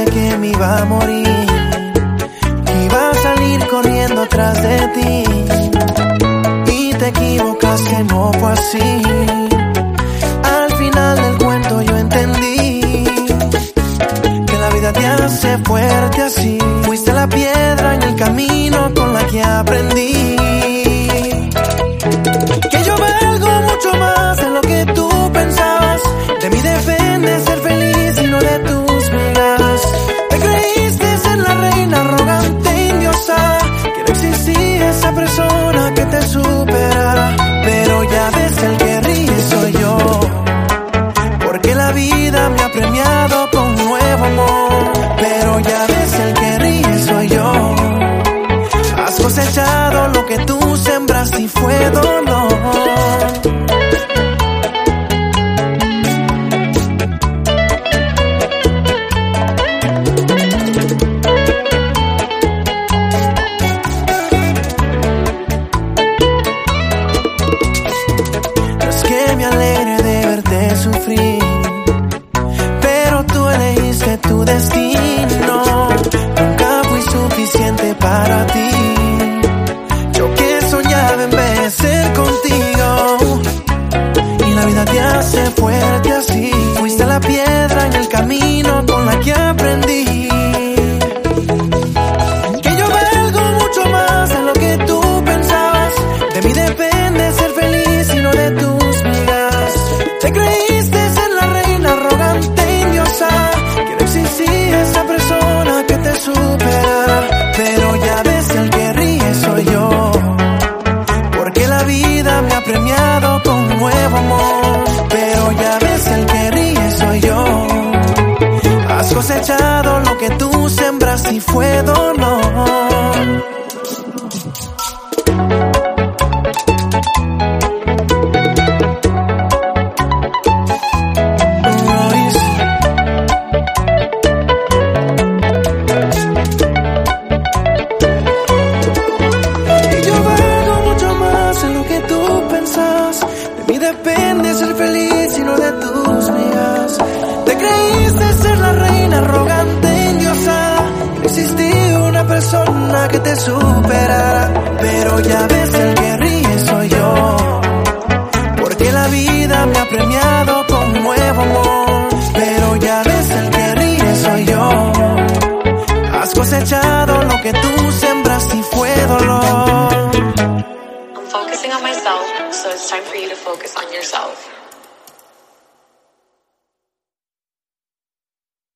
que me iba a morir, que iba a salir corriendo atrás de ti. Y te equivocaste, no fue así. Al final del cuento yo entendí que la vida te hace fuerte así. Fuiste la piedra en el camino con la que aprendí que yo valgo mucho más de lo que tú pensabas. De mí depende ser feliz y no de tus migas. Te creíste ser la reina arrogante, endiosada, que no existía esa persona que te superara. Pero ya ves, el que ríe soy yo, porque la vida me ha premiado con un nuevo amor. Pero ya ves, el que ríe soy yo. Has cosechado lo que tú sembraste y fue dolor. No es que me alegre de verte sufrir, pero tú elegiste tu destino. Nunca fui suficiente para ti. Yo que soñaba envejecer contigo, y la vida te hace fuerte así. Fuiste la piedra en el camino con la que aprendí que yo valgo mucho más de lo que tú pensabas. De mí depende ser feliz y no de tus migas. Te creíste ser la reina arrogante, endiosada, que no existía esa persona que te superara. Pero ya ves, el que ríe soy yo, porque la vida me ha premiado con un nuevo amor. Pero ya ves, el que ríe soy yo. Has cosechado lo que tú sembraste y fue dolor. De mí depende ser feliz y no de tus migas. Te creíste ser la reina arrogante, endiosada, que no existía una persona que te superara. Pero ya ves, el que ríe soy yo, porque la vida me ha premiado con un nuevo amor. Pero ya ves, el que ríe soy yo. Has cosechado lo que tú sembraste y fue dolor. Focusing on myself, so it's time for you to focus on yourself.